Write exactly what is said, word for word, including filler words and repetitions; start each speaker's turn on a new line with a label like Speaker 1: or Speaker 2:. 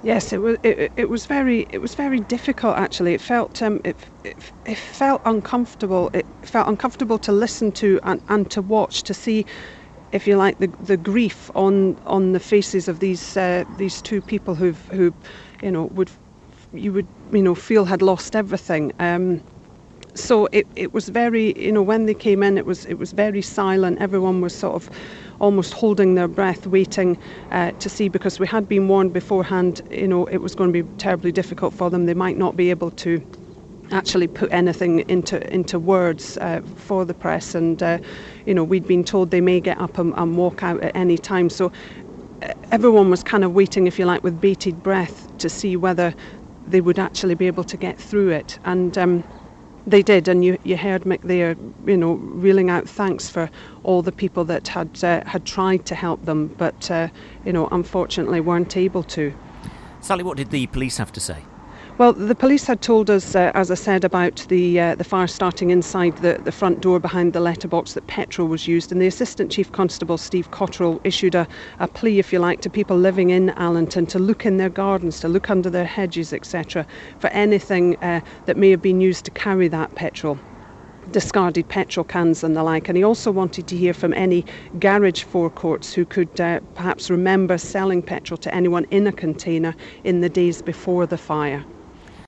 Speaker 1: Yes, it was. It, it was very. It was very difficult. Actually, it felt. Um, it, it. It felt uncomfortable. It felt uncomfortable to listen to and, and to watch, to see, if you like, the the grief on on the faces of these uh, these two people who've who, you know, would you would you know feel had lost everything. Um, so it it was very, you know, when they came in, it was it was very silent. Everyone was sort of almost holding their breath, waiting uh, to see, because we had been warned beforehand, you know, it was going to be terribly difficult for them. They might not be able to actually put anything into into words uh, for the press, and uh, you know, we'd been told they may get up and, and walk out at any time. So uh, everyone was kind of waiting, if you like, with bated breath to see whether they would actually be able to get through it. And um, they did, and you, you heard Mick there, you know, reeling out thanks for all the people that had uh, had tried to help them, but uh, you know, unfortunately weren't able to.
Speaker 2: Sally, what did the police have to say?
Speaker 1: Well, the police had told us, uh, as I said, about the uh, the fire starting inside the, the front door behind the letterbox, that petrol was used, and the Assistant Chief Constable, Steve Cotterill, issued a, a plea, if you like, to people living in Allington to look in their gardens, to look under their hedges, et cetera, for anything uh, that may have been used to carry that petrol. Discarded petrol cans and the like. And he also wanted to hear from any garage forecourts who could uh, perhaps remember selling petrol to anyone in a container in the days before the fire.